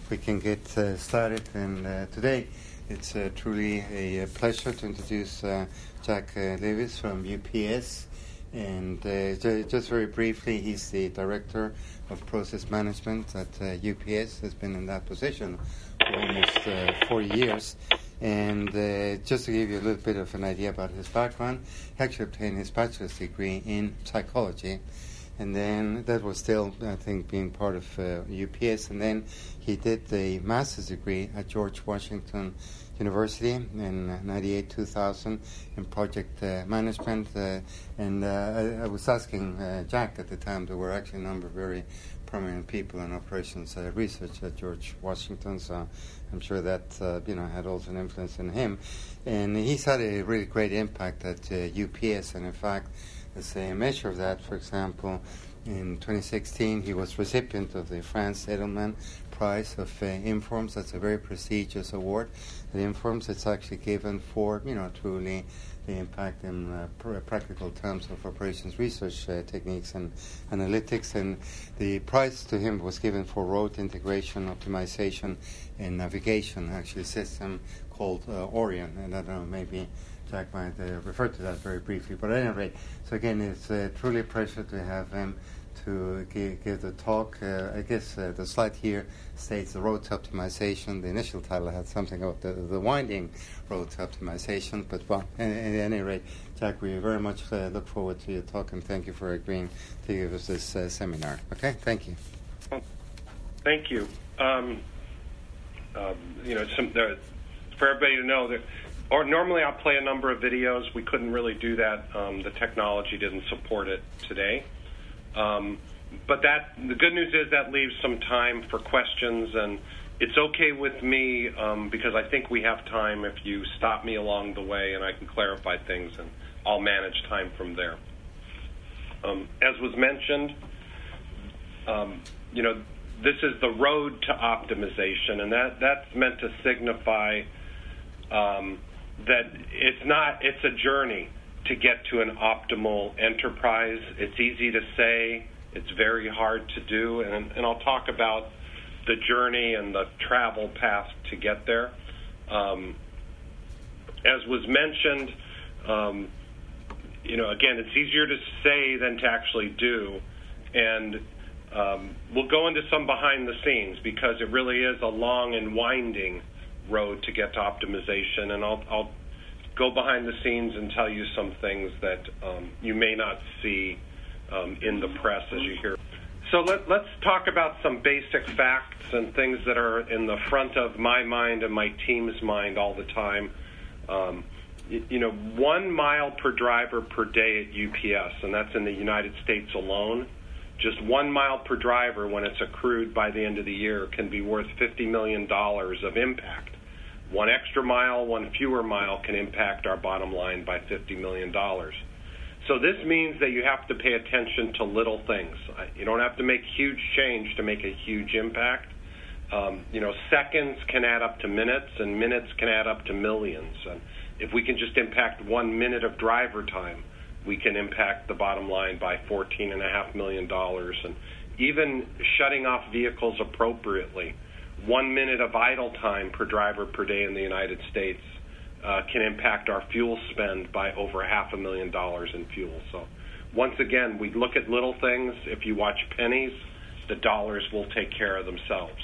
we can get started. And today it's truly a pleasure to introduce Jack Lewis from UPS. And just very briefly, he's the Director of Process Management at UPS, has been in that position for almost 40 years. And just to give you a little bit of an idea about his background, he actually obtained his bachelor's degree in psychology. And then that was still, I think, being part of UPS. And then he did the master's degree at George Washington University in 98-2000 in project management. And I was asking Jack at the time, there were actually a number of very prominent people in operations research at George Washington, so I'm sure that had also an influence on him. And he's had a really great impact at UPS, and in fact, as a measure of that, for example, in 2016, he was recipient of the Franz Edelman Prize of Informs. That's a very prestigious award at Informs. It's actually given for, truly the impact in practical terms of operations research techniques and analytics. And the prize to him was given for road integration, optimization, and navigation, actually a system called Orion. And I don't know, maybe Jack might refer to that very briefly. But at any rate, so again, it's truly a pleasure to have him to give the talk. I guess the slide here states the road to optimization. The initial title had something about the winding road to optimization. But well, at any rate, Jack, we very much look forward to your talk, and thank you for agreeing to give us this seminar. Okay, thank you. Thank you. For everybody to know that. Or normally I'll play a number of videos. We couldn't really do that. The technology didn't support it today. But the good news is that leaves some time for questions, and it's okay with me because I think we have time if you stop me along the way and I can clarify things, and I'll manage time from there. As was mentioned, this is the road to optimization, and that's meant to signify that it's a journey to get to an optimal enterprise. It's easy to say, it's very hard to do, and I'll talk about the journey and the travel path to get there. As was mentioned, again, it's easier to say than to actually do, and we'll go into some behind the scenes because it really is a long and winding road to get to optimization, and I'll go behind the scenes and tell you some things that you may not see in the press as you hear. So let's talk about some basic facts and things that are in the front of my mind and my team's mind all the time. 1 mile per driver per day at UPS, and that's in the United States alone. Just 1 mile per driver, when it's accrued by the end of the year, can be worth $50 million of impact. 1 extra mile, 1 fewer mile can impact our bottom line by $50 million. So this means that you have to pay attention to little things. You don't have to make huge change to make a huge impact. Seconds can add up to minutes, and minutes can add up to millions. And if we can just impact 1 minute of driver time, we can impact the bottom line by $14.5 million. And even shutting off vehicles appropriately, 1 minute of idle time per driver per day in the United States can impact our fuel spend by over $500,000 in fuel. So once again, we look at little things. If you watch pennies, the dollars will take care of themselves.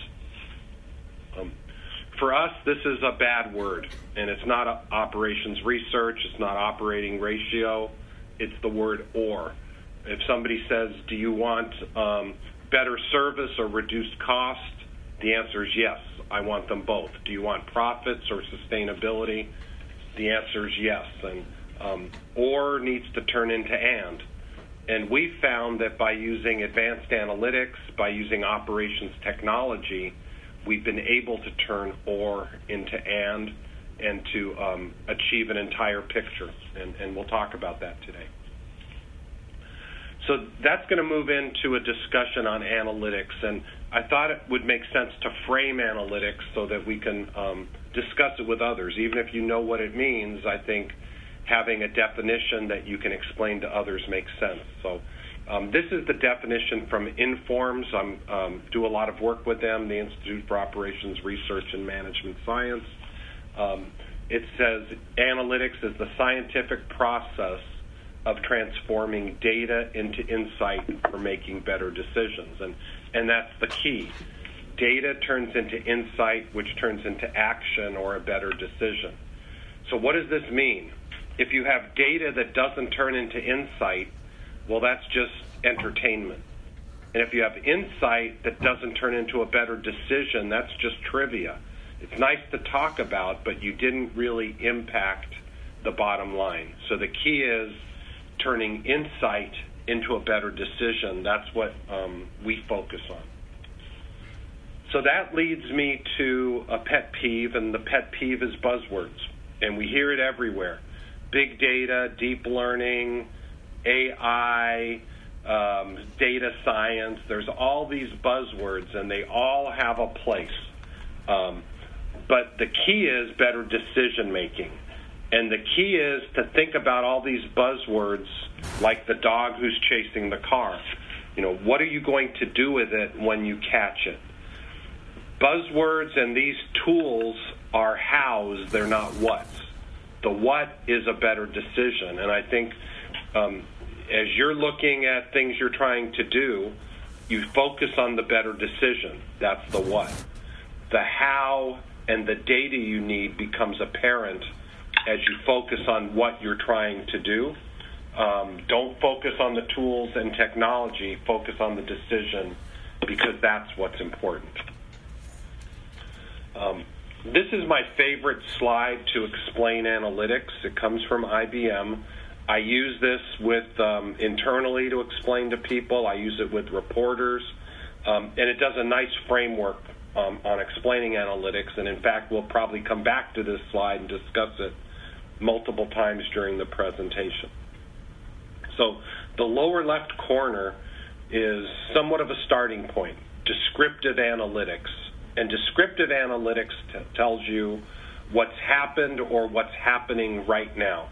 For us, this is a bad word, and it's not operations research, it's not operating ratio, it's the word or. If somebody says, do you want better service or reduced cost? The answer is yes, I want them both. Do you want profits or sustainability? The answer is yes. And or needs to turn into and. And we found that by using advanced analytics, by using operations technology, we've been able to turn or into and to achieve an entire picture. And we'll talk about that today. So that's going to move into a discussion on analytics, and I thought it would make sense to frame analytics so that we can discuss it with others. Even if you know what it means, I think having a definition that you can explain to others makes sense. So This is the definition from Informs. I do a lot of work with them, the Institute for Operations Research and Management Science. It says analytics is the scientific process of transforming data into insight for making better decisions. And that's the key. Data turns into insight, which turns into action or a better decision. So what does this mean? If you have data that doesn't turn into insight, well, that's just entertainment. And if you have insight that doesn't turn into a better decision, that's just trivia. It's nice to talk about, but you didn't really impact the bottom line. So the key is turning insight into a better decision. That's what we focus on. So that leads me to a pet peeve, and the pet peeve is buzzwords. And we hear it everywhere. Big data, deep learning, AI, data science. There's all these buzzwords, and they all have a place. But the key is better decision making. And the key is to think about all these buzzwords like the dog who's chasing the car. You know, what are you going to do with it when you catch it? Buzzwords and these tools are hows, they're not whats. The what is a better decision. And I think as you're looking at things you're trying to do, you focus on the better decision. That's the what. The how and the data you need becomes apparent as you focus on what you're trying to do. Don't focus on the tools and technology. Focus on the decision, because that's what's important. This is my favorite slide to explain analytics. It comes from IBM. I use this with internally to explain to people. I use it with reporters. And it does a nice framework on explaining analytics. And in fact, we'll probably come back to this slide and discuss it multiple times during the presentation. So the lower left corner is somewhat of a starting point, descriptive analytics. And descriptive analytics tells you what's happened or what's happening right now.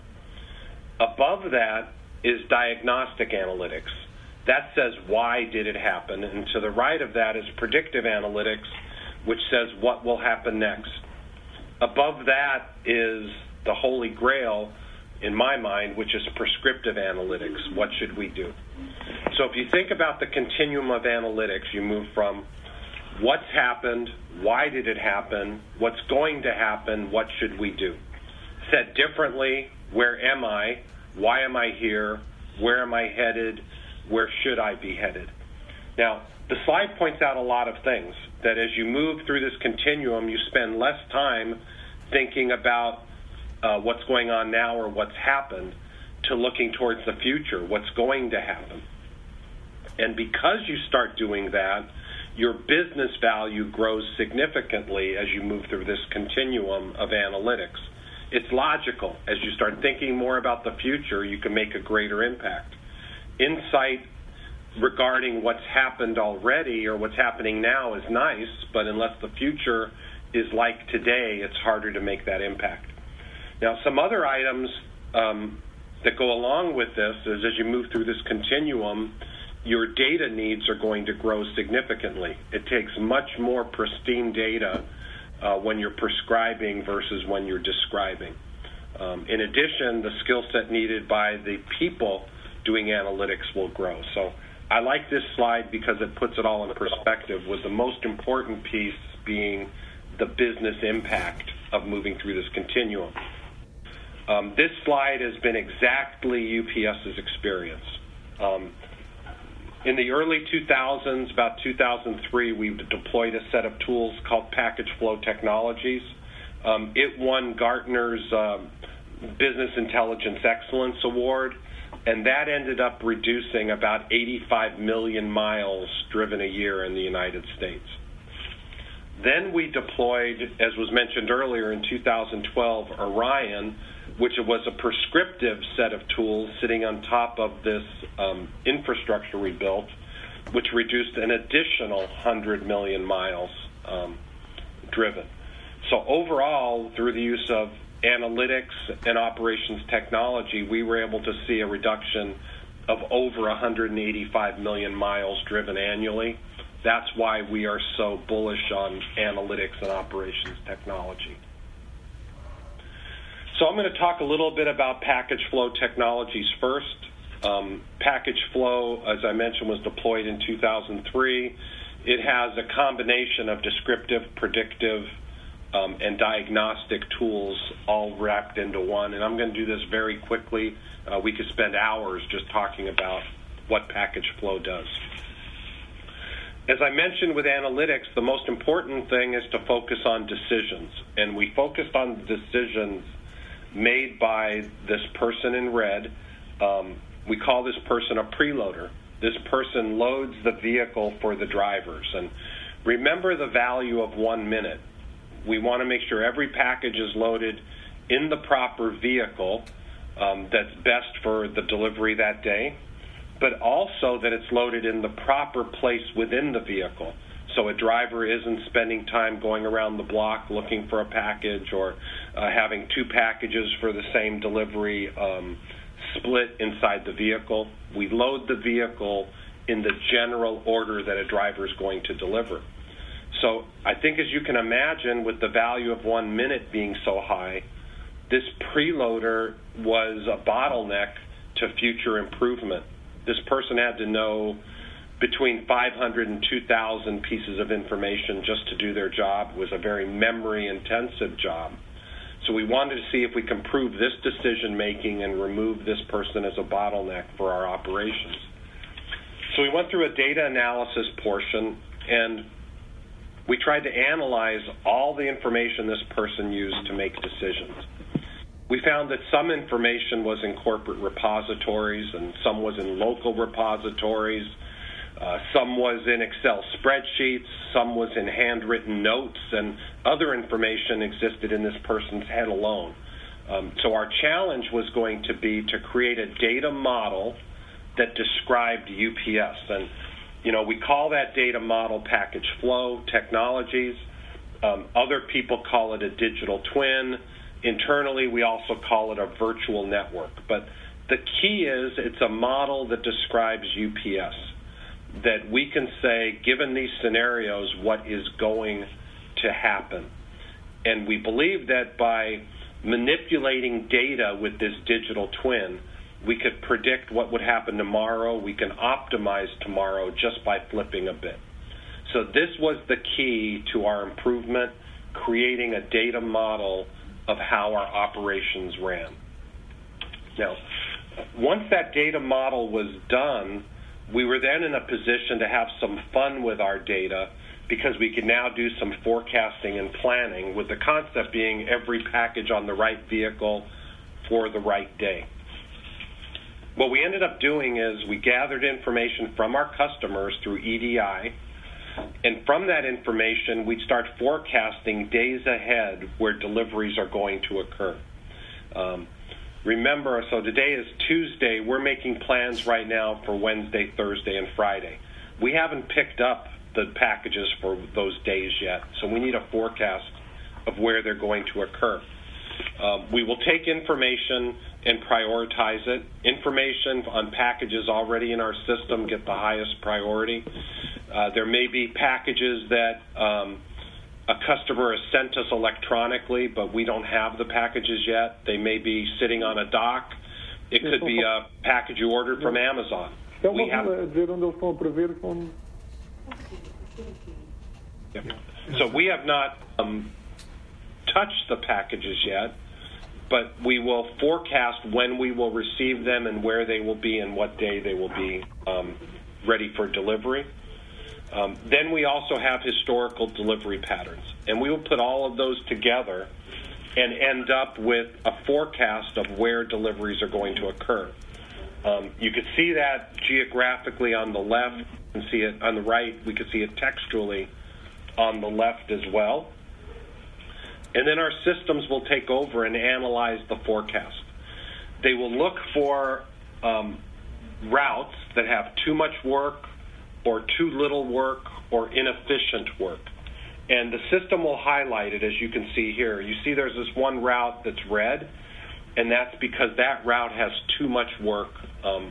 Above that is diagnostic analytics. That says, why did it happen? And to the right of that is predictive analytics, which says what will happen next. Above that is the holy grail, in my mind, which is prescriptive analytics. What should we do? So if you think about the continuum of analytics, you move from what's happened, why did it happen, what's going to happen, what should we do? Said differently, where am I, why am I here, where am I headed, where should I be headed? Now, the slide points out a lot of things, that as you move through this continuum, you spend less time thinking about what's going on now or what's happened to looking towards the future, what's going to happen. And because you start doing that, your business value grows significantly as you move through this continuum of analytics. It's logical. As you start thinking more about the future, you can make a greater impact. Insight regarding what's happened already or what's happening now is nice, but unless the future is like today, it's harder to make that impact. Now, some other items that go along with this is as you move through this continuum, your data needs are going to grow significantly. It takes much more pristine data when you're prescribing versus when you're describing. In addition, the skill set needed by the people doing analytics will grow. So I like this slide because it puts it all in perspective, with the most important piece being the business impact of moving through this continuum. This slide has been exactly UPS's experience. In the early 2000s, about 2003, we deployed a set of tools called Package Flow Technologies. It won Gartner's Business Intelligence Excellence Award, and that ended up reducing about 85 million miles driven a year in the United States. Then we deployed, as was mentioned earlier, in 2012, Orion, which was a prescriptive set of tools sitting on top of this infrastructure we built, which reduced an additional 100 million miles driven. So overall, through the use of analytics and operations technology, we were able to see a reduction of over 185 million miles driven annually. That's why we are so bullish on analytics and operations technology. So I'm going to talk a little bit about package flow technologies first. Package flow, as I mentioned, was deployed in 2003. It has a combination of descriptive, predictive, and diagnostic tools all wrapped into one. And I'm going to do this very quickly. We could spend hours just talking about what package flow does. As I mentioned with analytics, the most important thing is to focus on decisions. And we focused on decisions made by this person in red. We call this person a preloader. This person loads the vehicle for the drivers. And remember the value of 1 minute. We want to make sure every package is loaded in the proper vehicle that's best for the delivery that day, but also that it's loaded in the proper place within the vehicle. So a driver isn't spending time going around the block looking for a package or having two packages for the same delivery split inside the vehicle. We load the vehicle in the general order that a driver is going to deliver. So I think, as you can imagine, with the value of 1 minute being so high, this preloader was a bottleneck to future improvement. This person had to know between 500 and 2,000 pieces of information just to do their job. It was a very memory-intensive job. So we wanted to see if we can improve this decision-making and remove this person as a bottleneck for our operations. So we went through a data analysis portion, and we tried to analyze all the information this person used to make decisions. We found that some information was in corporate repositories and some was in local repositories. Some was in Excel spreadsheets, some was in handwritten notes, and other information existed in this person's head alone. So our challenge was going to be to create a data model that described UPS. And, you know, we call that data model package flow technologies. Other people call it a digital twin. Internally, we also call it a virtual network. But the key is it's a model that describes UPS, that we can say, given these scenarios, what is going to happen. And we believe that by manipulating data with this digital twin, we could predict what would happen tomorrow. We can optimize tomorrow just by flipping a bit. So this was the key to our improvement, creating a data model of how our operations ran. Now, once that data model was done, we were then in a position to have some fun with our data because we could now do some forecasting and planning, with the concept being every package on the right vehicle for the right day. What we ended up doing is we gathered information from our customers through EDI, and from that information, we'd start forecasting days ahead where deliveries are going to occur. Remember, so today is Tuesday. We're making plans right now for Wednesday, Thursday, and Friday. We haven't picked up the packages for those days yet, so we need a forecast of where they're going to occur. We will take information and prioritize it. Information on packages already in our system get the highest priority. There may be packages that a customer has sent us electronically, but we don't have the packages yet. They may be sitting on a dock. It could be a package you ordered from Amazon. We have. So we have not touched the packages yet, but we will forecast when we will receive them and where they will be and what day they will be ready for delivery. Then we also have historical delivery patterns, and we will put all of those together and end up with a forecast of where deliveries are going to occur. You could see that geographically on the left, and see it on the right. We could see it textually on the left as well. And then our systems will take over and analyze the forecast. They will look for routes that have too much work or too little work or inefficient work. And the system will highlight it, as you can see here. You see there's this one route that's red, and that's because that route has too much work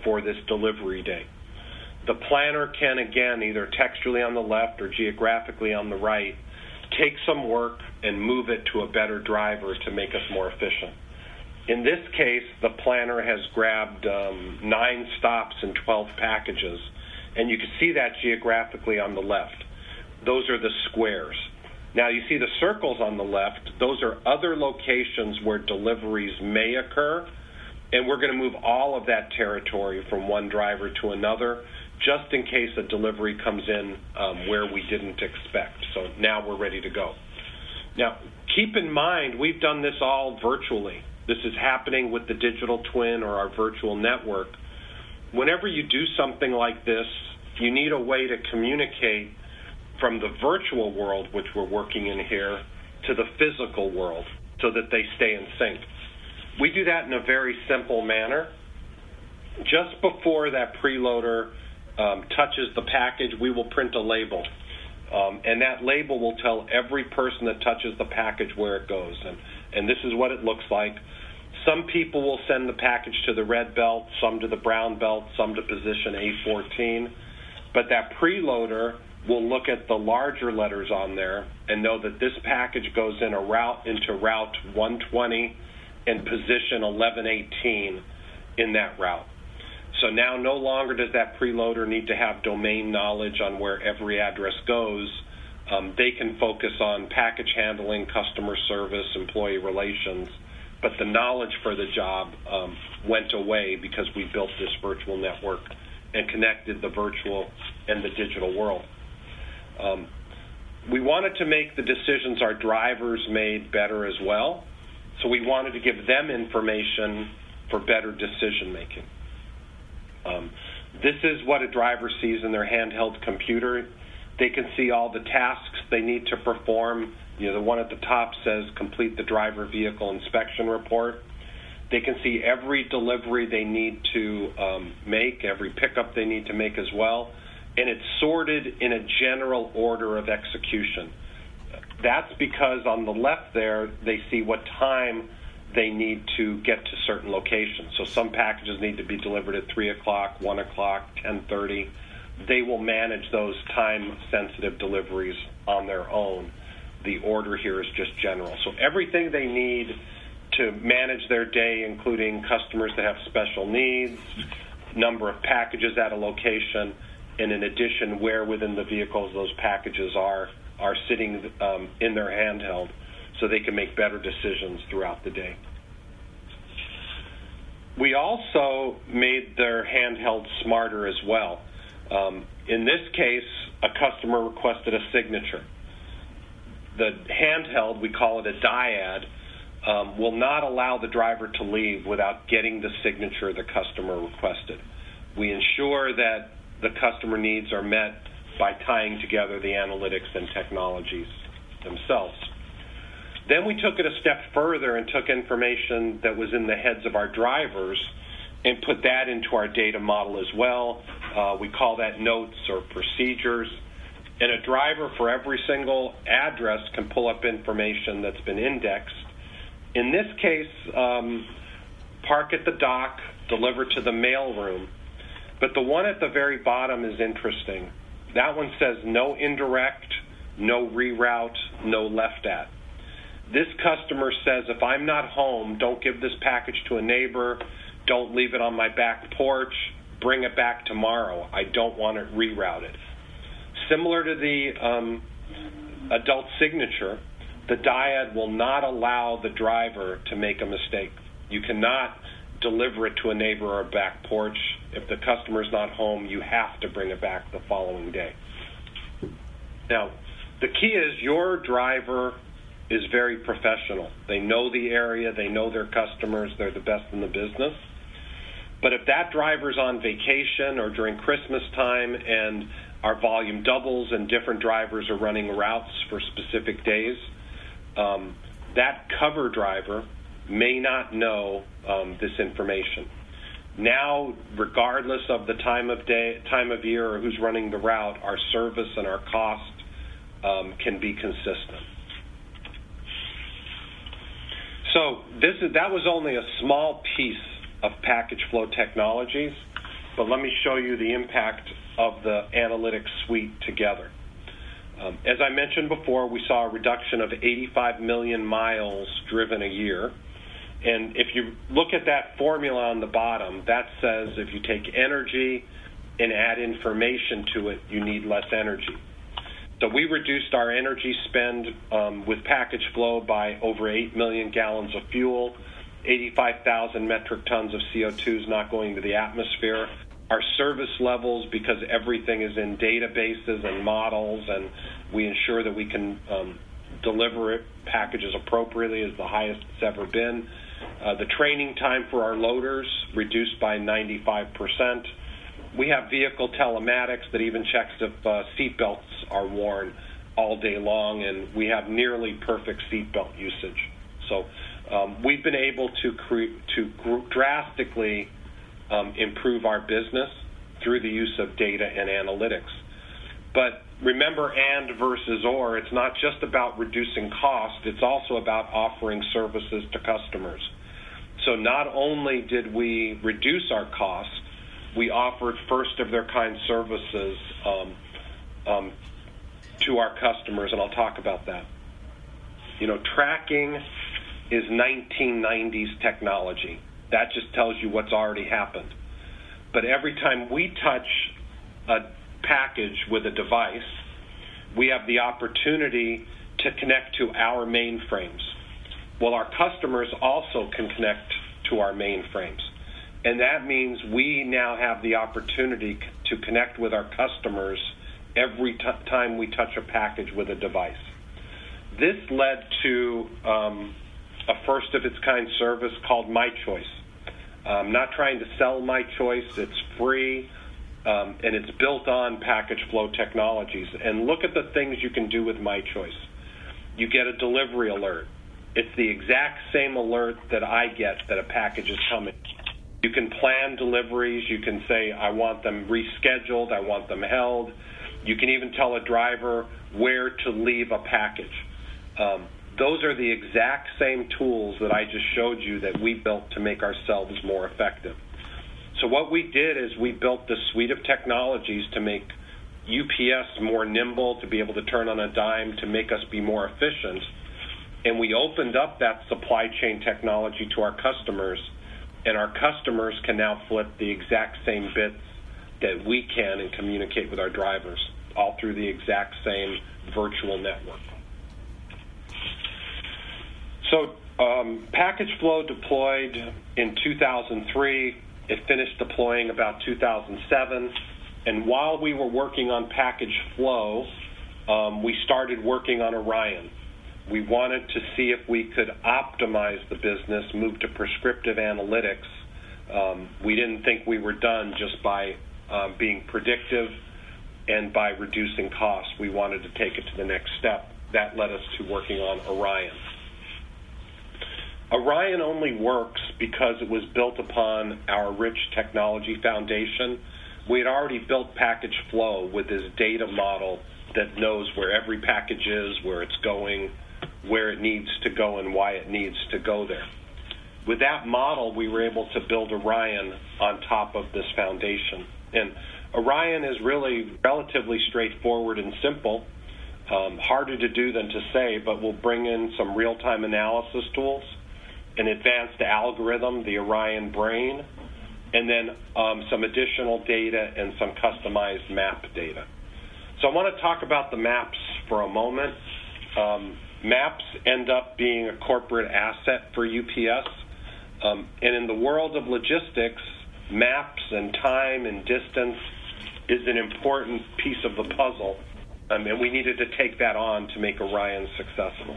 for this delivery day. The planner can, again, either textually on the left or geographically on the right, take some work and move it to a better driver to make us more efficient. In this case, the planner has grabbed 9 stops and 12 packages, and you can see that geographically on the left. Those are the squares. Now, you see the circles on the left. Those are other locations where deliveries may occur, and we're going to move all of that territory from one driver to another, just in case a delivery comes in where we didn't expect. So now we're ready to go. Now, keep in mind, we've done this all virtually. This is happening with the digital twin or our virtual network. Whenever you do something like this, you need a way to communicate from the virtual world, which we're working in here, to the physical world so that they stay in sync. We do that in a very simple manner. Just before that preloader touches the package, we will print a label. And that label will tell every person that touches the package where it goes. And this is what it looks like. Some people will send the package to the red belt, some to the brown belt, some to position A14. But that preloader will look at the larger letters on there and know that this package goes in into route 120 and position 1118 in that route. So now no longer does that preloader need to have domain knowledge on where every address goes. They can focus on package handling, customer service, employee relations, but the knowledge for the job went away because we built this virtual network and connected the virtual and the digital world. We wanted to make the decisions our drivers made better as well, so we wanted to give them information for better decision making. This is what a driver sees in their handheld computer. They can see all the tasks they need to perform. The one at the top says complete the driver vehicle inspection report. They can see every delivery they need to make, every pickup they need to make as well, and it's sorted in a general order of execution. That's because on the left there, they see what time they need to get to certain locations. So some packages need to be delivered at 3 o'clock, 1 o'clock, 10:30. They will manage those time-sensitive deliveries on their own. The order here is just general. So everything they need to manage their day, including customers that have special needs, number of packages at a location, and in addition, where within the vehicles those packages are sitting in their handheld, so they can make better decisions throughout the day. We also made their handheld smarter as well. In this case, a customer requested a signature. The handheld, we call it a dyad, will not allow the driver to leave without getting the signature the customer requested. We ensure that the customer needs are met by tying together the analytics and technologies themselves. Then we took it a step further and took information that was in the heads of our drivers and put that into our data model as well. We call that notes or procedures. And a driver for every single address can pull up information that's been indexed. In this case, park at the dock, deliver to the mailroom. But the one at the very bottom is interesting. That one says no indirect, no reroute, no left at. This customer says, if I'm not home, don't give this package to a neighbor, don't leave it on my back porch, bring it back tomorrow. I don't want it rerouted. Similar to the adult signature, the dyad will not allow the driver to make a mistake. You cannot deliver it to a neighbor or a back porch. If the customer's not home, you have to bring it back the following day. Now, the key is your driver is very professional. They know the area, they know their customers, they're the best in the business. But if that driver's on vacation or during Christmas time and our volume doubles and different drivers are running routes for specific days, that cover driver may not know this information. Now, regardless of the time of year, or who's running the route, our service and our cost can be consistent. So that was only a small piece of package flow technologies. but let me show you the impact of the analytics suite together. As I mentioned before, we saw a reduction of 85 million miles driven a year. And if you look at that formula on the bottom, that says if you take energy and add information to it, you need less energy. So we reduced our energy spend with package flow by over 8 million gallons of fuel, 85,000 metric tons of CO2 is not going to the atmosphere. Our service levels, because everything is in databases and models, and we ensure that we can deliver packages appropriately, is the highest it's ever been. The training time for our loaders reduced by 95%. We have vehicle telematics that even checks if seatbelts are worn all day long, and we have nearly perfect seatbelt usage. So we've been able to drastically improve our business through the use of data and analytics. But remember, and versus or, it's not just about reducing cost, it's also about offering services to customers. So not only did we reduce our costs, we offered first-of-their-kind services to our customers, and I'll talk about that. You know, tracking is 1990s technology. That just tells you what's already happened. But every time we touch a package with a device, we have the opportunity to connect to our mainframes. Well, our customers also can connect to our mainframes. And that means we now have the opportunity to connect with our customers every time we touch a package with a device. This led to a first-of-its-kind service called MyChoice. I'm not trying to sell MyChoice. It's free, and it's built on package flow technologies. And look at the things you can do with MyChoice. You get a delivery alert. It's the exact same alert that I get that a package is coming. You can plan deliveries. You can say, I want them rescheduled. I want them held. You can even tell a driver where to leave a package. Those are the exact same tools that I just showed you that we built to make ourselves more effective. So what we did is we built this suite of technologies to make UPS more nimble, to be able to turn on a dime, to make us be more efficient. And we opened up that supply chain technology to our customers, and our customers can now flip the exact same bits that we can and communicate with our drivers, all through the exact same virtual network. So package flow deployed in 2003. It finished deploying about 2007. And while we were working on package flow, we started working on Orion. We wanted to see if we could optimize the business, move to prescriptive analytics. We didn't think we were done just by being predictive and by reducing costs. We wanted to take it to the next step. That led us to working on Orion. Orion only works because it was built upon our rich technology foundation. We had already built package flow with this data model that knows where every package is, where it's going, where it needs to go, and why it needs to go there. With that model, we were able to build Orion on top of this foundation. And Orion is really relatively straightforward and simple, harder to do than to say, but we'll bring in some real-time analysis tools, an advanced algorithm, the Orion Brain, and then some additional data and some customized map data. So I want to talk about the maps for a moment. Maps end up being a corporate asset for UPS. And in the world of logistics, maps and time and distance is an important piece of the puzzle. And we needed to take that on to make Orion successful.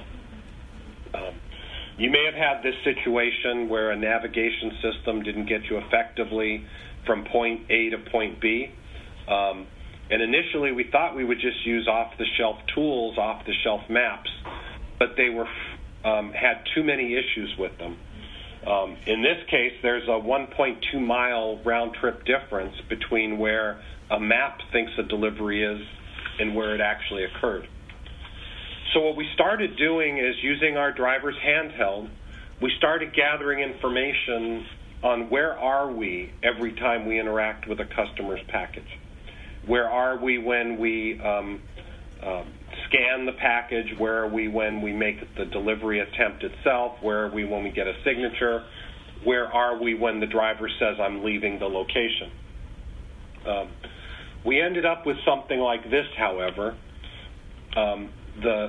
You may have had this situation where a navigation system didn't get you effectively from point A to point B. And initially, we thought we would just use off-the-shelf tools, off-the-shelf maps, but they had too many issues with them. In this case, there's a 1.2-mile round-trip difference between where a map thinks a delivery is and where it actually occurred. So what we started doing is using our driver's handheld, we started gathering information on where are we every time we interact with a customer's package. Where are we when we scan the package? Where are we when we make the delivery attempt itself? Where are we when we get a signature? Where are we when the driver says, I'm leaving the location? We ended up with something like this, however. The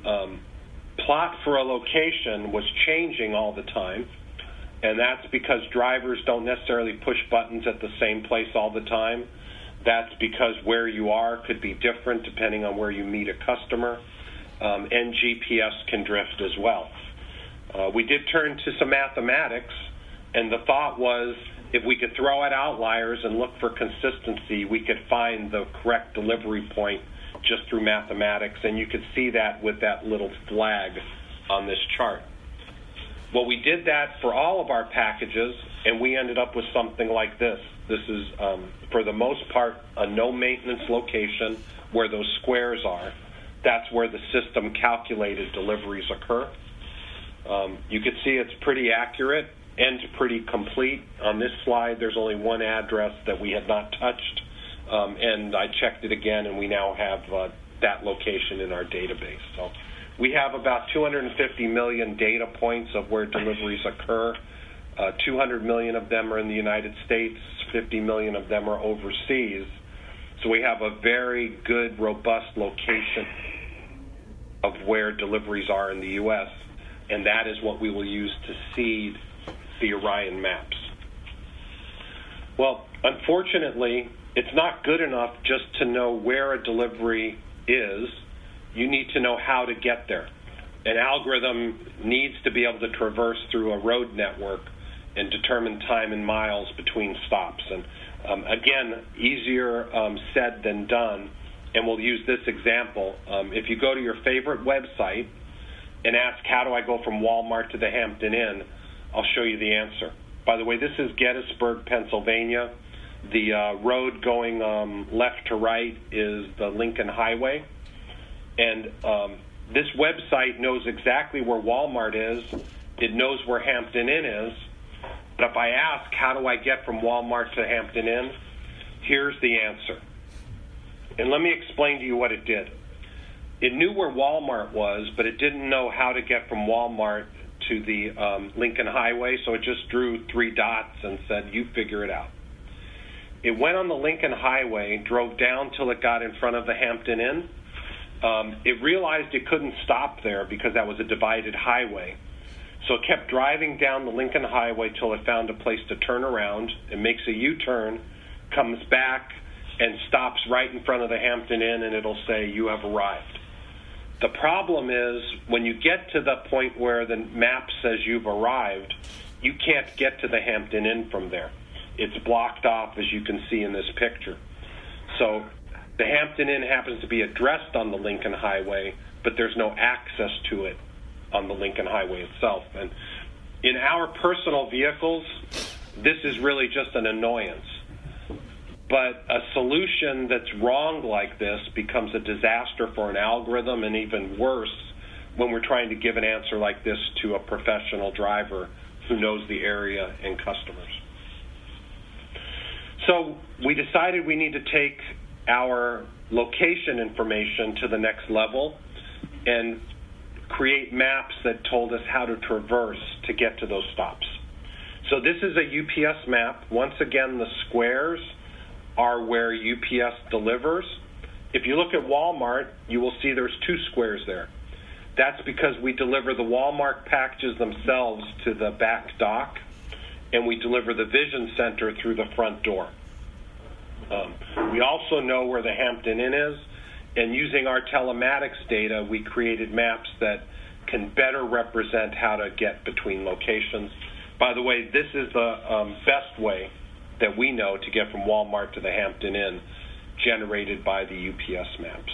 plot for a location was changing all the time, and that's because drivers don't necessarily push buttons at the same place all the time. That's because where you are could be different depending on where you meet a customer, and GPS can drift as well. We did turn to some mathematics, and the thought was if we could throw out outliers and look for consistency, we could find the correct delivery point just through mathematics, and you could see that with that little flag on this chart. Well, we did that for all of our packages, and we ended up with something like this. This is, for the most part, a no-maintenance location where those squares are. That's where the system calculated deliveries occur. You can see it's pretty accurate and pretty complete. On this slide, there's only one address that we had not touched, and I checked it again, and we now have that location in our database. So we have about 250 million data points of where deliveries occur. 200 million of them are in the United States, 50 million of them are overseas. So we have a very good, robust location of where deliveries are in the U.S., and that is what we will use to seed the Orion maps. Well, unfortunately, it's not good enough just to know where a delivery is. You need to know how to get there. An algorithm needs to be able to traverse through a road network and determine time in miles between stops. And again, easier said than done, and we'll use this example. If you go to your favorite website and ask, how do I go from Walmart to the Hampton Inn, I'll show you the answer. By the way, this is Gettysburg, Pennsylvania. The road going left to right is the Lincoln Highway. And this website knows exactly where Walmart is. It knows where Hampton Inn is. But if I ask, how do I get from Walmart to Hampton Inn, here's the answer. And let me explain to you what it did. It knew where Walmart was, but it didn't know how to get from Walmart to the Lincoln Highway, so it just drew 3 dots and said, you figure it out. It went on the Lincoln Highway, drove down till it got in front of the Hampton Inn. It realized it couldn't stop there because that was a divided highway. So it kept driving down the Lincoln Highway till it found a place to turn around. It makes a U-turn, comes back, and stops right in front of the Hampton Inn, and it'll say, you have arrived. The problem is, when you get to the point where the map says you've arrived, you can't get to the Hampton Inn from there. It's blocked off, as you can see in this picture. So the Hampton Inn happens to be addressed on the Lincoln Highway, but there's no access to it on the Lincoln Highway itself. And in our personal vehicles, this is really just an annoyance. But a solution that's wrong like this becomes a disaster for an algorithm, and even worse when we're trying to give an answer like this to a professional driver who knows the area and customers. So we decided we need to take our location information to the next level and create maps that told us how to traverse to get to those stops. So this is a UPS map. Once again, the squares are where UPS delivers. If you look at Walmart, you will see there's 2 squares there. That's because we deliver the Walmart packages themselves to the back dock, and we deliver the Vision Center through the front door. We also know where the Hampton Inn is, and using our telematics data, we created maps that can better represent how to get between locations. By the way, this is the best way that we know to get from Walmart to the Hampton Inn, generated by the UPS maps.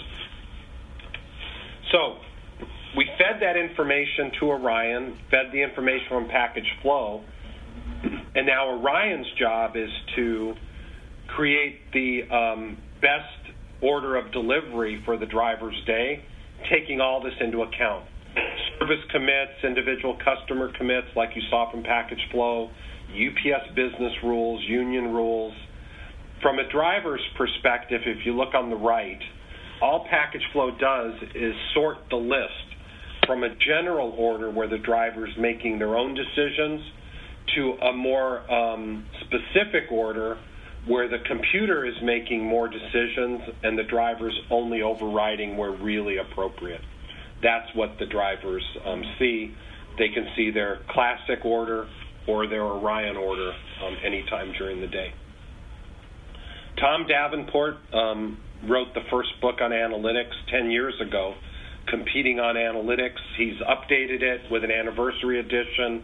So we fed that information to Orion, fed the information from package flow, and now Orion's job is to create the best order of delivery for the driver's day, taking all this into account. service commits, individual customer commits, like you saw from package flow, UPS business rules, union rules. From a driver's perspective, if you look on the right, all package flow does is sort the list from a general order where the driver's making their own decisions to a more specific order where the computer is making more decisions and the driver's only overriding where really appropriate. That's what the drivers see. They can see their classic order or their Orion order anytime during the day. Tom Davenport wrote the first book on analytics 10 years ago, Competing on Analytics. He's updated it with an anniversary edition.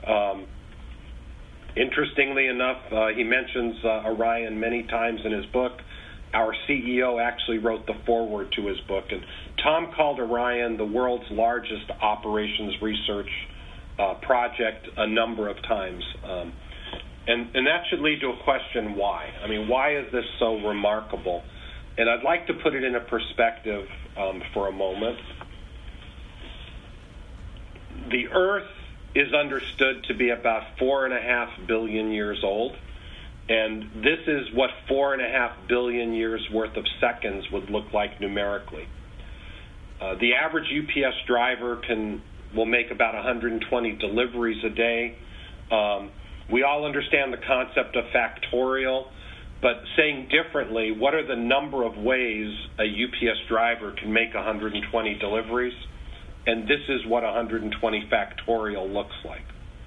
Interestingly enough, he mentions Orion many times in his book. Our CEO actually wrote the foreword to his book. And Tom called Orion the world's largest operations research project a number of times. And that should lead to a question, why? I mean, why is this so remarkable? And I'd like to put it in a perspective for a moment. The Earth is understood to be about 4.5 billion years old, and this is what 4.5 billion years worth of seconds would look like numerically. The average UPS driver will make about 120 deliveries a day. We all understand the concept of factorial, but saying differently, what are the number of ways a UPS driver can make 120 deliveries? And this is what 120 factorial looks like.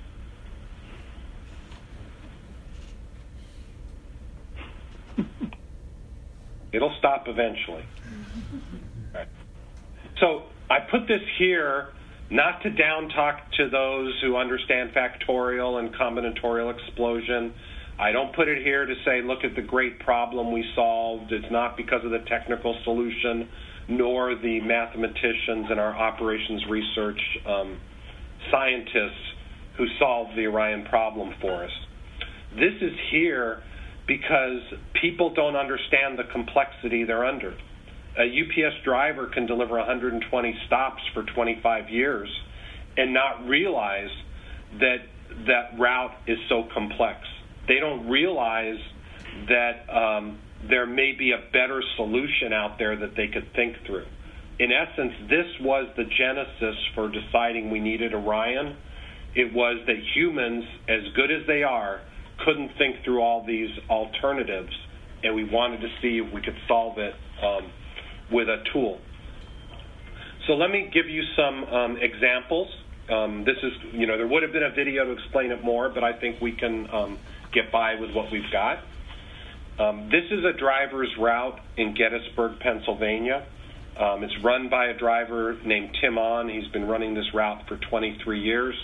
It'll stop eventually. Right. So I put this here not to down talk to those who understand factorial and combinatorial explosion. I don't put it here to say, look at the great problem we solved. It's not because of the technical solution, nor the mathematicians and our operations research scientists who solved the Orion problem for us. This is here because people don't understand the complexity they're under. A UPS driver can deliver 120 stops for 25 years and not realize that that route is so complex. They don't realize that there may be a better solution out there that they could think through. In essence, this was the genesis for deciding we needed Orion. It was that humans, as good as they are, couldn't think through all these alternatives, and we wanted to see if we could solve it with a tool. So let me give you some examples. This is, there would have been a video to explain it more, but I think we can get by with what we've got. This is a driver's route in Gettysburg, Pennsylvania. It's run by a driver named Tim On. He's been running this route for 23 years.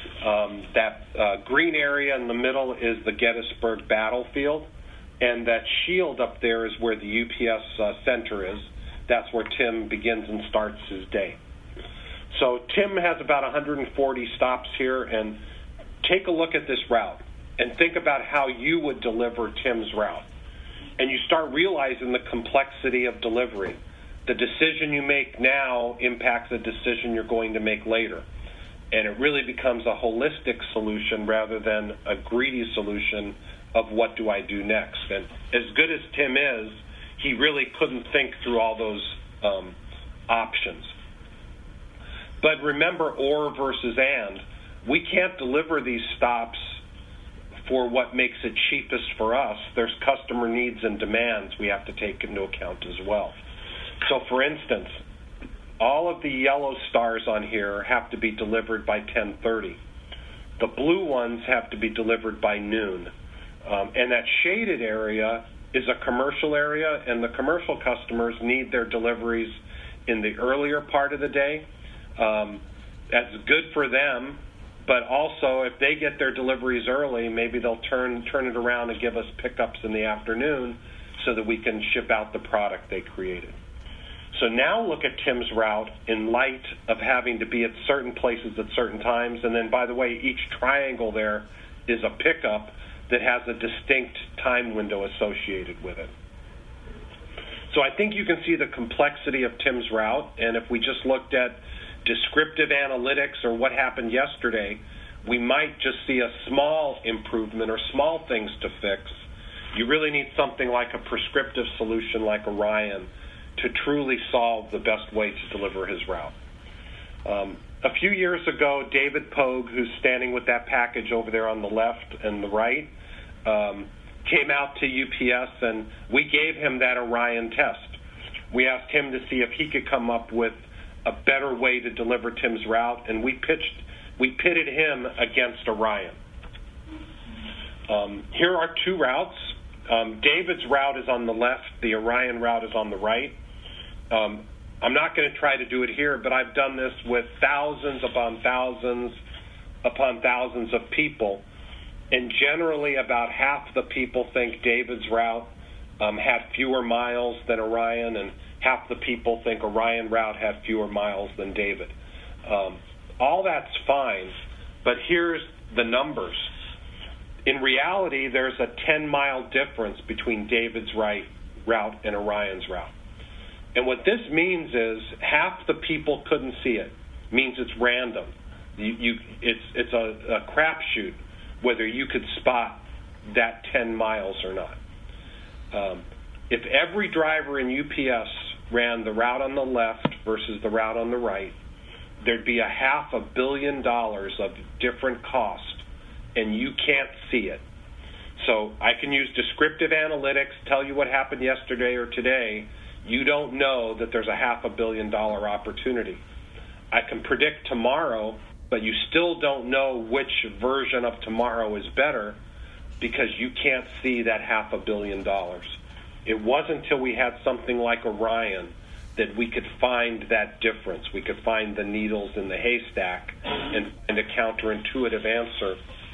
That green area in the middle is the Gettysburg battlefield, and that shield up there is where the UPS center is. That's where Tim begins and starts his day. So Tim has about 140 stops here, and take a look at this route and think about how you would deliver Tim's route. And you start realizing the complexity of delivery. The decision you make now impacts the decision you're going to make later. And it really becomes a holistic solution rather than a greedy solution of what do I do next. And as good as Tim is, he really couldn't think through all those options. But remember, or versus and. We can't deliver these stops for what makes it cheapest for us. There's customer needs and demands we have to take into account as well. So, for instance, all of the yellow stars on here have to be delivered by 10:30. The blue ones have to be delivered by noon. And that shaded area is a commercial area, and the commercial customers need their deliveries in the earlier part of the day. That's good for them, but also if they get their deliveries early, maybe they'll turn it around and give us pickups in the afternoon so that we can ship out the product they created. So now look at Tim's route in light of having to be at certain places at certain times. And then, by the way, each triangle there is a pickup that has a distinct time window associated with it. So I think you can see the complexity of Tim's route. And if we just looked at descriptive analytics or what happened yesterday, we might just see a small improvement or small things to fix. You really need something like a prescriptive solution like Orion to truly solve the best way to deliver his route. A few years ago, David Pogue, who's standing with that package over there on the left and the right, came out to UPS, and we gave him that Orion test. We asked him to see if he could come up with a better way to deliver Tim's route, and we pitted him against Orion. Here are two routes. David's route is on the left. The Orion route is on the right. I'm not going to try to do it here, but I've done this with thousands upon thousands upon thousands of people, and generally about half the people think David's route had fewer miles than Orion, and half the people think Orion route had fewer miles than David. All that's fine, but here's the numbers. In reality, there's a 10-mile difference between David's route and Orion's route. And what this means is half the people couldn't see it. It means it's random. It's a crapshoot whether you could spot that 10 miles or not. If every driver in UPS ran the route on the left versus the route on the right, there'd be $500 million of different cost, and you can't see it. So I can use descriptive analytics, tell you what happened yesterday or today. You don't know that there's a $500 million opportunity. I can predict tomorrow, but you still don't know which version of tomorrow is better because you can't see that $500 million. It wasn't until we had something like Orion that we could find that difference. We could find the needles in the haystack and a counterintuitive answer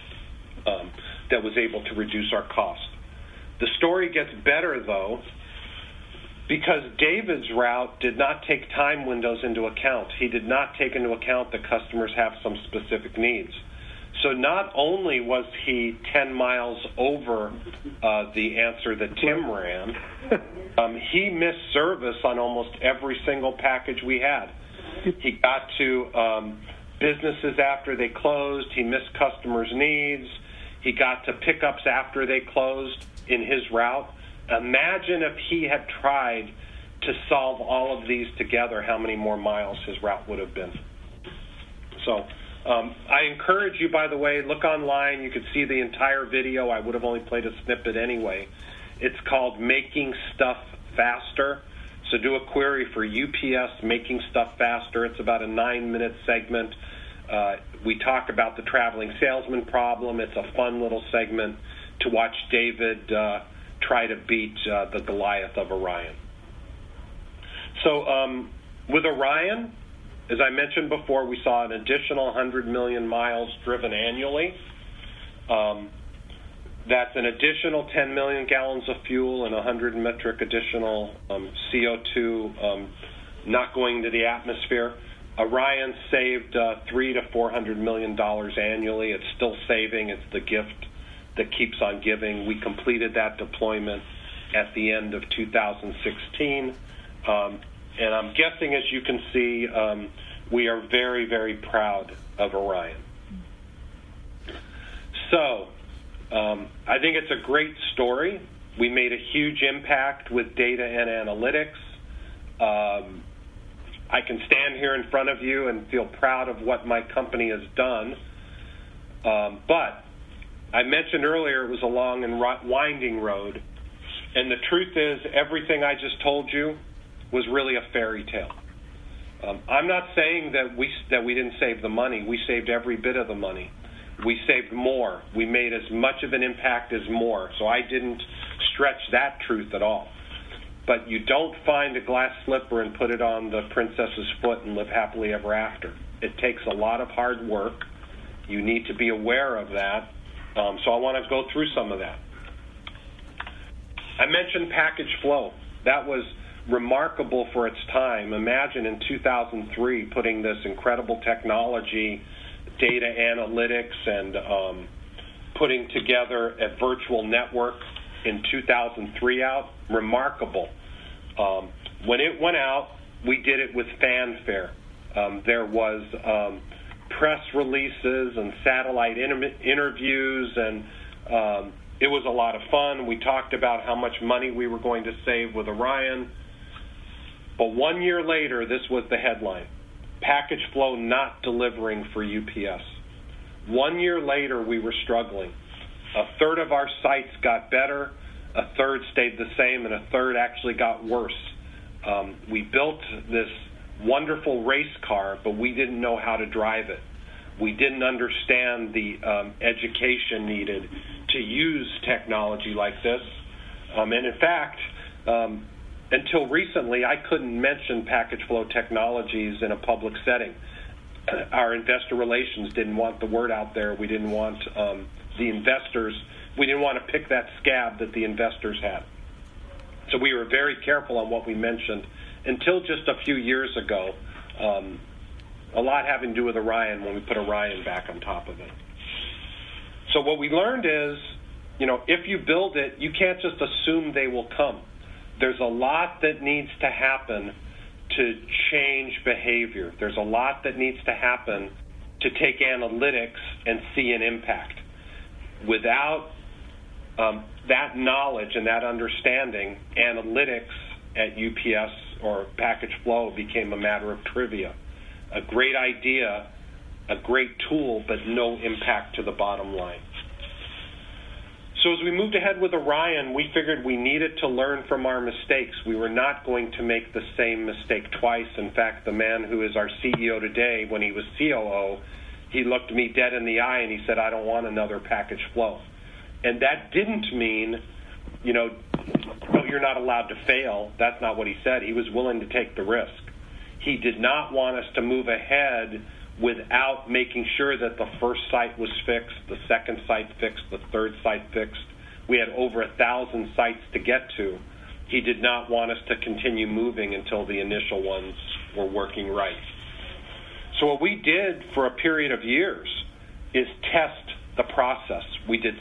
that was able to reduce our cost. The story gets better, though, because David's route did not take time windows into account. He did not take into account that customers have some specific needs. So not only was he 10 miles over the answer that Tim ran, he missed service on almost every single package we had. He got to businesses after they closed. He missed customers' needs. He got to pickups after they closed in his route. Imagine if he had tried to solve all of these together, how many more miles his route would have been. So I encourage you, by the way, look online. You could see the entire video. I would have only played a snippet anyway. It's called Making Stuff Faster. So do a query for UPS Making Stuff Faster. It's about a 9-minute segment. We talk about the traveling salesman problem. It's a fun little segment to watch David try to beat the Goliath of Orion. So with Orion, as I mentioned before, we saw an additional 100 million miles driven annually. That's an additional 10 million gallons of fuel and 100 metric additional CO2 not going to the atmosphere. Orion saved $300 to $400 million annually. It's still saving. It's the gift that keeps on giving. We completed that deployment at the end of 2016. And I'm guessing, as you can see, we are very, very proud of Orion. So I think it's a great story. We made a huge impact with data and analytics. I can stand here in front of you and feel proud of what my company has done. But I mentioned earlier it was a long and winding road. And the truth is, everything I just told you was really a fairy tale. I'm not saying that we didn't save the money. We saved every bit of the money. We saved more. We made as much of an impact as more. So I didn't stretch that truth at all. But you don't find a glass slipper and put it on the princess's foot and live happily ever after. It takes a lot of hard work. You need to be aware of that. So I want to go through some of that. I mentioned package flow. That was remarkable for its time. Imagine in 2003 putting this incredible technology, data analytics, and putting together a virtual network in 2003 out. Remarkable. When it went out, we did it with fanfare. There was press releases and satellite interviews, and it was a lot of fun. We talked about how much money we were going to save with Orion. But 1 year later, this was the headline: package flow not delivering for UPS. 1 year later, we were struggling. A third of our sites got better, a third stayed the same, and a third actually got worse. We built this wonderful race car, but we didn't know how to drive it. We didn't understand the education needed to use technology like this. And in fact, until recently, I couldn't mention package flow technologies in a public setting. Our investor relations didn't want the word out there. We didn't want the investors, we didn't want to pick that scab that the investors had. So we were very careful on what we mentioned until just a few years ago. A lot having to do with Orion when we put Orion back on top of it. So what we learned is, if you build it, you can't just assume they will come. There's a lot that needs to happen to change behavior. There's a lot that needs to happen to take analytics and see an impact. Without that knowledge and that understanding, analytics at UPS or package flow became a matter of trivia. A great idea, a great tool, but no impact to the bottom line. So as we moved ahead with Orion, we figured we needed to learn from our mistakes. We were not going to make the same mistake twice. In fact, the man who is our CEO today, when he was COO, he looked me dead in the eye and he said, "I don't want another package flow." And that didn't mean, no, you're not allowed to fail. That's not what he said. He was willing to take the risk. He did not want us to move ahead without making sure that the first site was fixed, the second site fixed, the third site fixed. We had over 1,000 sites to get to. He did not want us to continue moving until the initial ones were working right. So what we did for a period of years is test the process. We did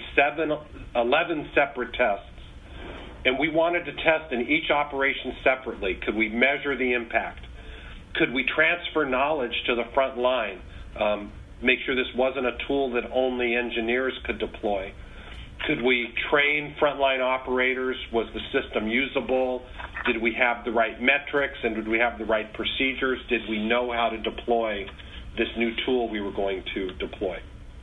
11 separate tests, and we wanted to test in each operation separately. Could we measure the impact? Could we transfer knowledge to the front line, make sure this wasn't a tool that only engineers could deploy? Could we train frontline operators? Was the system usable? Did we have the right metrics, and did we have the right procedures? Did we know how to deploy this new tool we were going to deploy?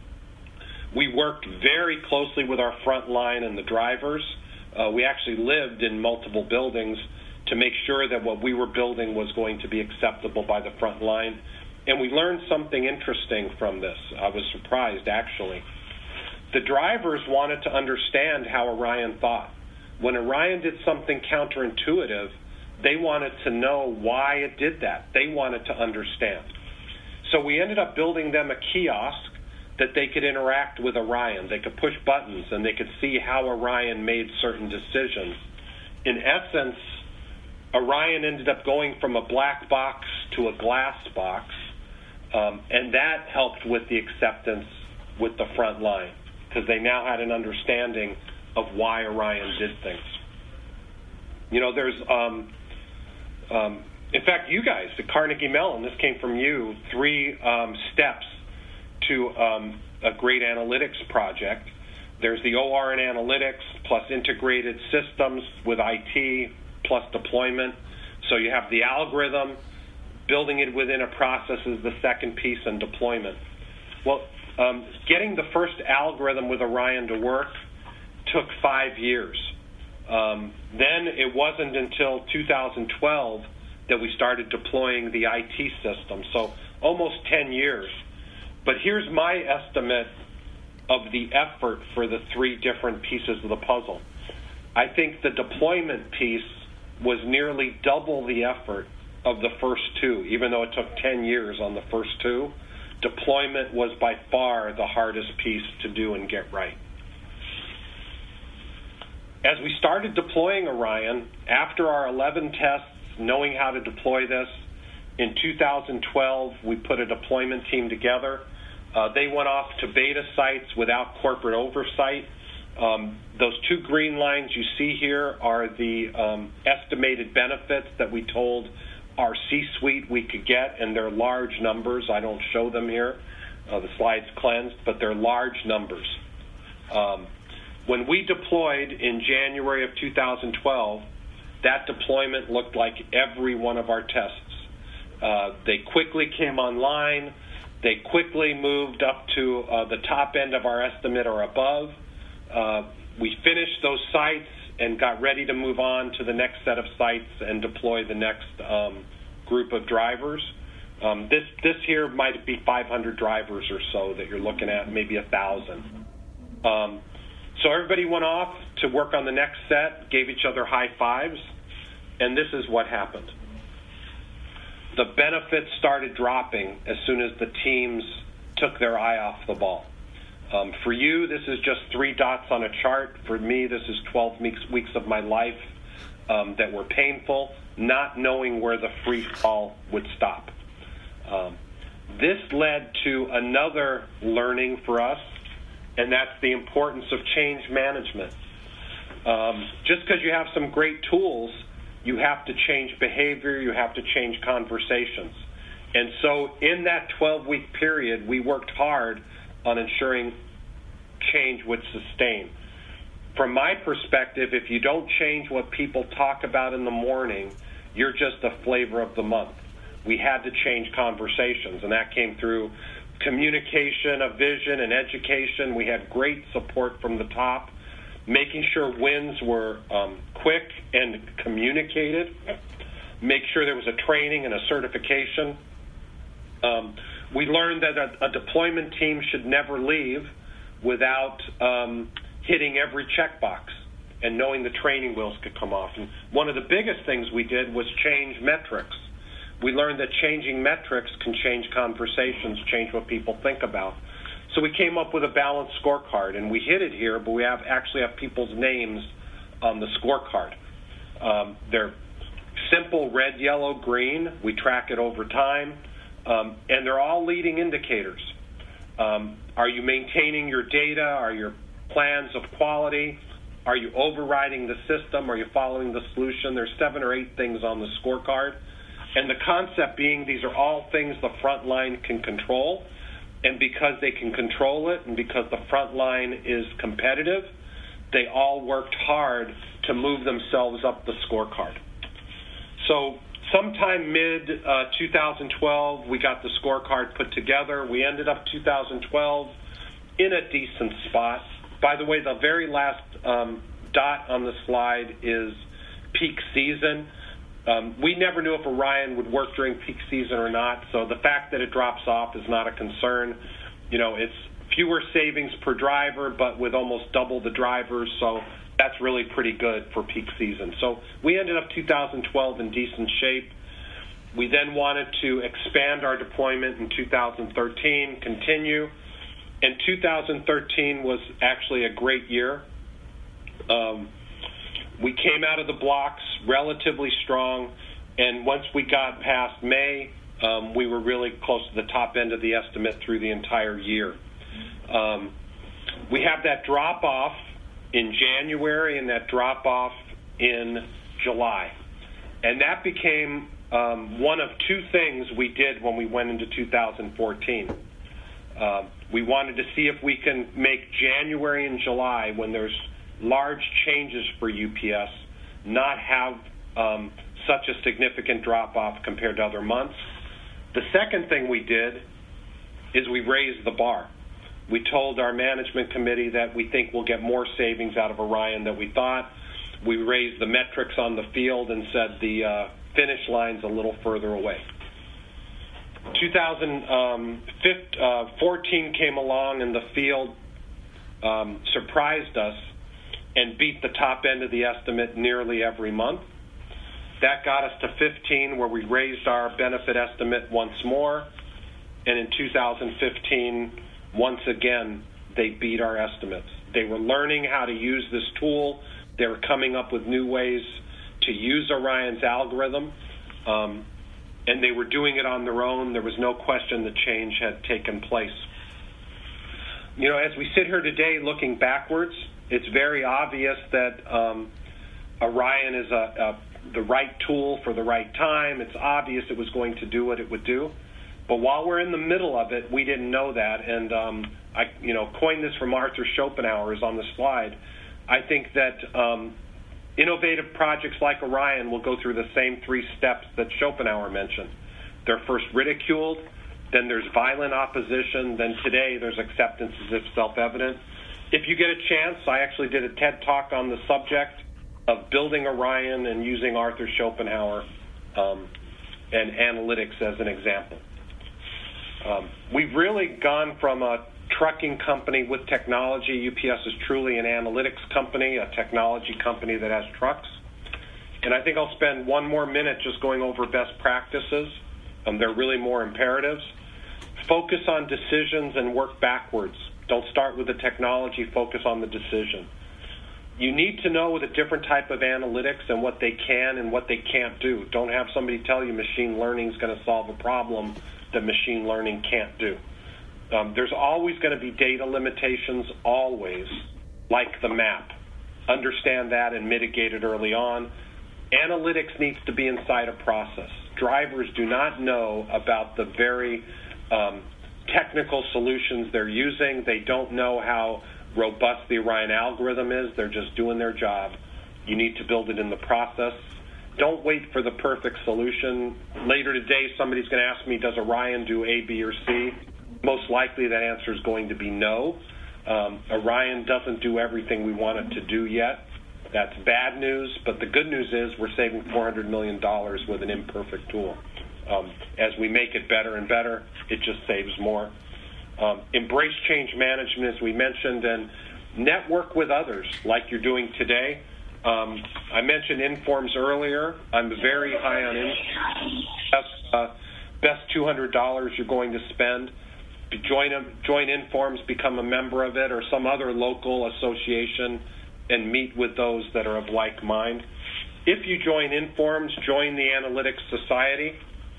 We worked very closely with our front line and the drivers. We actually lived in multiple buildings to make sure that what we were building was going to be acceptable by the front line. And we learned something interesting from this. I was surprised, actually. The drivers wanted to understand how Orion thought. When Orion did something counterintuitive, they wanted to know why it did that. They wanted to understand. So we ended up building them a kiosk that they could interact with Orion. They could push buttons, and they could see how Orion made certain decisions. In essence, Orion ended up going from a black box to a glass box, and that helped with the acceptance with the front line, because they now had an understanding of why Orion did things. There's, in fact, you guys, the Carnegie Mellon, this came from you, 3 steps to a great analytics project. There's the OR and analytics, plus integrated systems with IT, plus deployment. So you have the algorithm, building it within a process is the second piece, and deployment. Well, getting the first algorithm with Orion to work took 5 years. Then it wasn't until 2012 that we started deploying the IT system, so almost 10 years. But here's my estimate of the effort for the 3 different pieces of the puzzle. I think the deployment piece was nearly double the effort of the first 2, even though it took 10 years on the first 2. Deployment was by far the hardest piece to do and get right. As we started deploying Orion, after our 11 tests, knowing how to deploy this, in 2012, we put a deployment team together. They went off to beta sites without corporate oversight. Those 2 green lines you see here are the estimated benefits that we told our C-suite we could get, and they're large numbers. I don't show them here. The slide's cleansed, but they're large numbers. When we deployed in January of 2012, that deployment looked like every one of our tests. They quickly came online. They quickly moved up to the top end of our estimate or above. We finished those sites and got ready to move on to the next set of sites and deploy the next group of drivers. This here might be 500 drivers or so that you're looking at, maybe 1,000. So everybody went off to work on the next set, gave each other high fives, and this is what happened. The benefits started dropping as soon as the teams took their eye off the ball. For you, this is just 3 dots on a chart. For me, this is 12 weeks of my life that were painful, not knowing where the free fall would stop. This led to another learning for us, and that's the importance of change management. Just because you have some great tools, you have to change behavior, you have to change conversations. And so in that 12-week period, we worked hard on ensuring change would sustain. From my perspective, if you don't change what people talk about in the morning, you're just a flavor of the month. We had to change conversations, and that came through communication, a vision, and education. We had great support from the top, making sure wins were quick and communicated, make sure there was a training and a certification. We learned that a deployment team should never leave without hitting every checkbox and knowing the training wheels could come off. And one of the biggest things we did was change metrics. We learned that changing metrics can change conversations, change what people think about. So we came up with a balanced scorecard, and we hid it here, but we actually have people's names on the scorecard. They're simple red, yellow, green. We track it over time, and they're all leading indicators. Are you maintaining your data? Are your plans of quality? Are you overriding the system? Are you following the solution? There's 7 or 8 things on the scorecard. And the concept being these are all things the front line can control. And because they can control it and because the front line is competitive, they all worked hard to move themselves up the scorecard. So sometime mid-2012, we got the scorecard put together. We ended up 2012 in a decent spot. By the way, the very last dot on the slide is peak season. We never knew if Orion would work during peak season or not, so the fact that it drops off is not a concern. You know, it's fewer savings per driver, but with almost double the drivers, so that's really pretty good for peak season. So we ended up 2012 in decent shape. We then wanted to expand our deployment in 2013, continue, and 2013 was actually a great year. We came out of the blocks relatively strong, and once we got past May, we were really close to the top end of the estimate through the entire year. We have that drop-off in January and that drop-off in July. And that became one of 2 things we did when we went into 2014. We wanted to see if we can make January and July, when there's large changes for UPS, not have such a significant drop-off compared to other months. The second thing we did is we raised the bar. We told our management committee that we think we'll get more savings out of Orion than we thought. We raised the metrics on the field and said the finish line's a little further away. 2014 came along, and the field surprised us and beat the top end of the estimate nearly every month. That got us to 15, where we raised our benefit estimate once more. And in 2015, once again, they beat our estimates. They were learning how to use this tool. They were coming up with new ways to use Orion's algorithm, and they were doing it on their own. There was no question that change had taken place. You know, as we sit here today looking backwards, it's very obvious that Orion is a the right tool for the right time. It's obvious it was going to do what it would do. But while we're in the middle of it, we didn't know that. And I coined this from Arthur Schopenhauer, is on the slide. I think that innovative projects like Orion will go through the same 3 steps that Schopenhauer mentioned. They're first ridiculed, then there's violent opposition, then today there's acceptance as if self-evident. If you get a chance, I actually did a TED Talk on the subject of building Orion and using Arthur Schopenhauer and analytics as an example. We've really gone from a trucking company with technology. UPS is truly an analytics company, a technology company that has trucks. And I think I'll spend one more minute just going over best practices. They're really more imperatives. Focus on decisions and work backwards. Don't start with the technology, focus on the decision. You need to know the different type of analytics and what they can and what they can't do. Don't have somebody tell you machine learning is going to solve a problem that machine learning can't do. There's always going to be data limitations, always, like the map. Understand that and mitigate it early on. Analytics needs to be inside a process. Drivers do not know about the very technical solutions they're using. They don't know how robust the Orion algorithm is. They're just doing their job. You need to build it in the process. Don't wait for the perfect solution. Later today, somebody's going to ask me, does Orion do A, B, or C? Most likely that answer is going to be no. Orion doesn't do everything we want it to do yet. That's bad news, but the good news is we're saving $400 million with an imperfect tool. As we make it better and better, it just saves more. Embrace change management, as we mentioned, and network with others like you're doing today. I mentioned Informs earlier. I'm very high on Informs. Best $200 you're going to spend. Join Informs, become a member of it, or some other local association, and meet with those that are of like mind. If you join Informs, join the Analytics Society.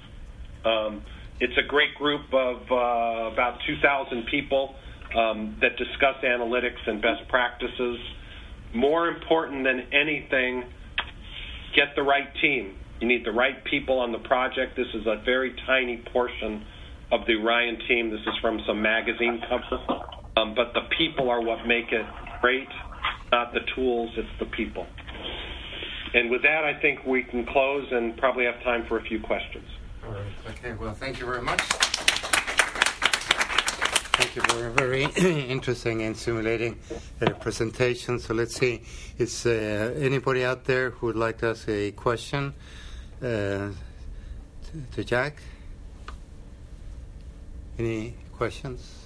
It's a great group of about 2,000 people that discuss analytics and best practices. More important than anything, get the right team. You need the right people on the project. This is a very tiny portion of the Orion team. This is from some magazine cover. But the people are what make it great, not the tools, it's the people. And with that, I think we can close and probably have time for a few questions. All right. Okay. Well, thank you very much. Thank you for a very interesting and stimulating presentation. So let's see. Is anybody out there who would like to ask a question to Jack? Any questions?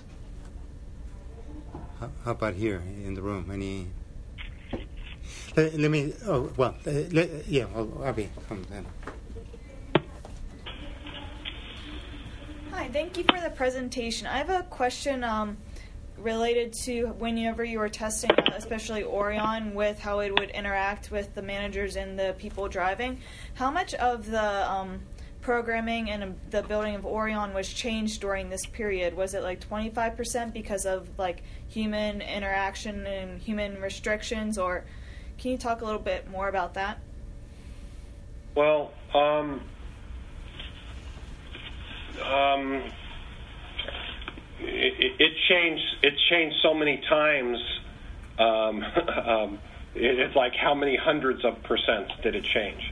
How about here in the room? Any? Let me. Oh well. Yeah. Well, Abby, come then. Hi, thank you for the presentation. I have a question related to whenever you were testing, especially Orion, with how it would interact with the managers and the people driving. How much of the programming and the building of Orion was changed during this period? Was it like 25% because of like human interaction and human restrictions, or can you talk a little bit more about that? Well, it changed so many times. It's like how many hundreds of percent did it change?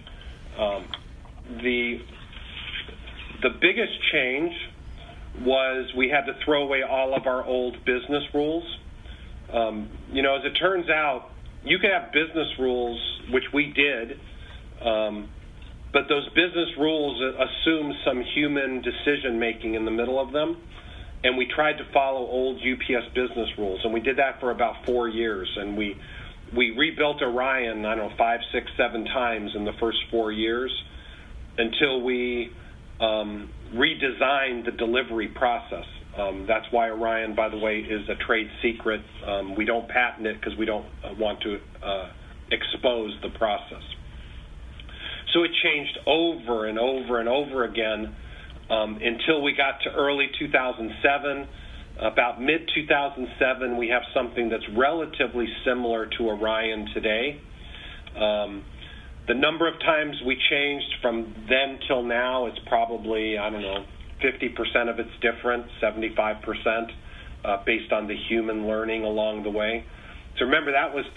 The biggest change was we had to throw away all of our old business rules. As it turns out, you can have business rules, which we did, but those business rules assume some human decision-making in the middle of them, and we tried to follow old UPS business rules, and we did that for about 4 years, and we rebuilt Orion, 5, 6, 7 times in the first 4 years until we redesigned the delivery process. That's why Orion, by the way, is a trade secret. We don't patent it because we don't want to expose the process. So it changed over and over and over again until we got to early 2007. About mid-2007, we have something that's relatively similar to Orion today. The number of times we changed from then till now, it's probably, 50% of it's different, 75%, based on the human learning along the way. So remember, that was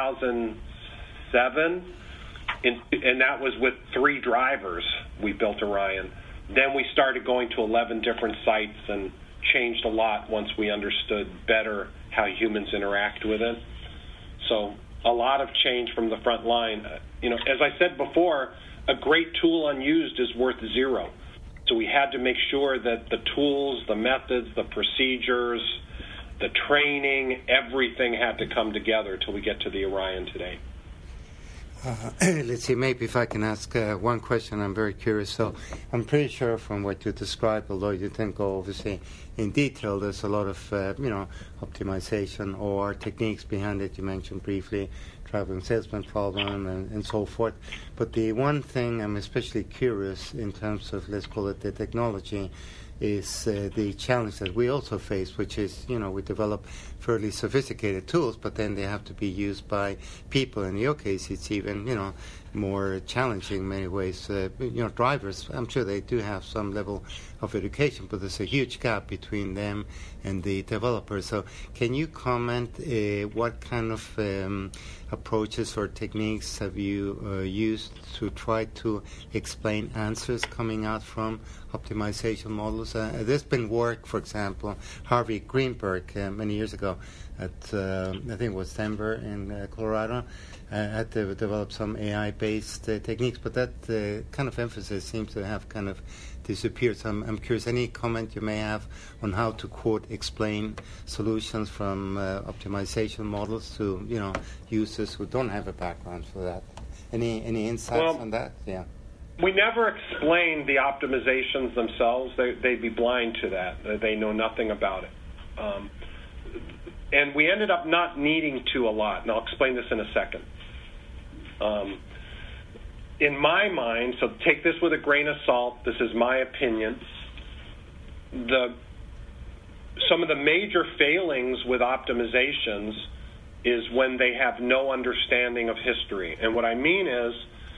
2007, and that was with 3 drivers we built Orion. Then we started going to 11 different sites and changed a lot once we understood better how humans interact with it. So a lot of change from the front line. As I said before, a great tool unused is worth 0. So we had to make sure that the tools, the methods, the procedures, the training, everything had to come together till we get to the Orion today. Let's see, maybe if I can ask one question. I'm very curious. So I'm pretty sure from what you described, although you didn't go obviously in detail, there's a lot of, optimization or techniques behind it. You mentioned briefly traveling salesman problem and so forth. But the one thing I'm especially curious in terms of, let's call it the technology, is the challenge that we also face, which is, we develop fairly sophisticated tools, but then they have to be used by people. In your case, it's even, more challenging in many ways. Drivers, I'm sure they do have some level of education, but there's a huge gap between them and the developers. So can you comment what kind of approaches or techniques have you used to try to explain answers coming out from optimization models? There's been work, for example, Harvey Greenberg many years ago at, I think it was Denver in Colorado, had to develop some AI-based techniques, but that kind of emphasis seems to have kind of disappeared. So I'm curious, any comment you may have on how to, quote, explain solutions from optimization models to, users who don't have a background for that? Any insights on that? Yeah. We never explained the optimizations themselves. They'd be blind to that. They know nothing about it. And we ended up not needing to a lot, and I'll explain this in a second. In my mind, so take this with a grain of salt, this is my opinion, some of the major failings with optimizations is when they have no understanding of history. And what I mean is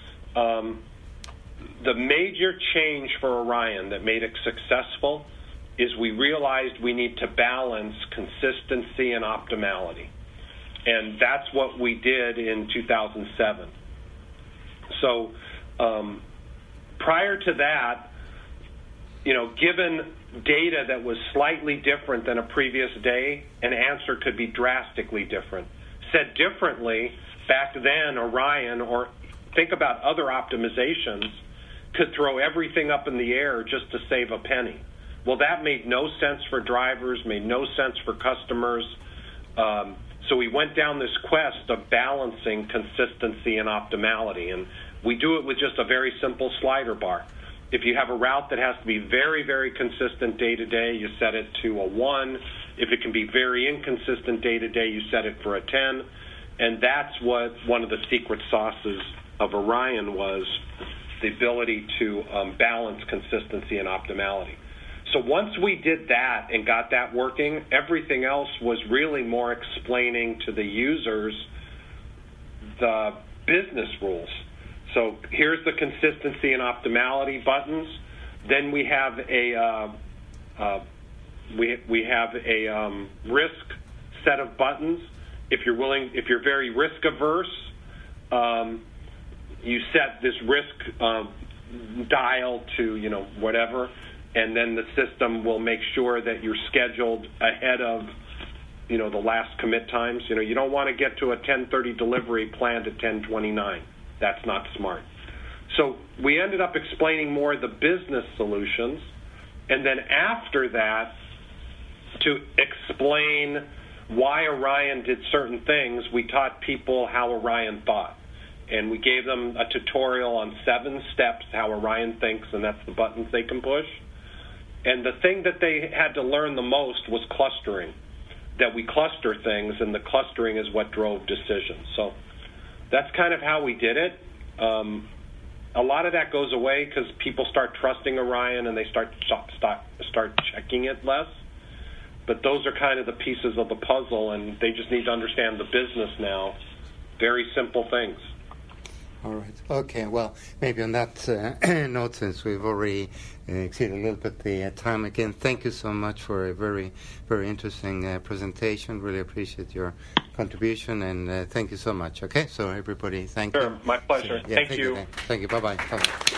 the major change for Orion that made it successful is we realized we need to balance consistency and optimality. And that's what we did in 2007. So prior to that, given data that was slightly different than a previous day, an answer could be drastically different. Said differently, back then Orion, or think about other optimizations, could throw everything up in the air just to save a penny. Well, that made no sense for drivers, made no sense for customers. So we went down this quest of balancing consistency and optimality, and we do it with just a very simple slider bar. If you have a route that has to be very, very consistent day to day, you set it to a 1. If it can be very inconsistent day to day, you set it for a 10. And that's what one of the secret sauces of Orion was, the ability to balance consistency and optimality. So once we did that and got that working, everything else was really more explaining to the users the business rules. So here's the consistency and optimality buttons. Then we have a risk set of buttons. If you're very risk averse, you set this risk dial to whatever. And then the system will make sure that you're scheduled ahead of, the last commit times. You don't want to get to a 10:30 delivery planned at 10:29. That's not smart. So we ended up explaining more the business solutions. And then after that, to explain why Orion did certain things, we taught people how Orion thought. And we gave them a tutorial on 7 steps how Orion thinks, and that's the buttons they can push. And the thing that they had to learn the most was clustering, that we cluster things, and the clustering is what drove decisions. So that's kind of how we did it. A lot of that goes away because people start trusting Orion and they start checking it less. But those are kind of the pieces of the puzzle, and they just need to understand the business now. Very simple things. All right. Okay. Well, maybe on that note, since we've already exceeded a little bit the time again, thank you so much for a very, very interesting presentation. Really appreciate your contribution, and thank you so much. Okay. So everybody, thank you. Sure. My pleasure. So, yeah, thank you. Thank you. Bye-bye. Bye-bye.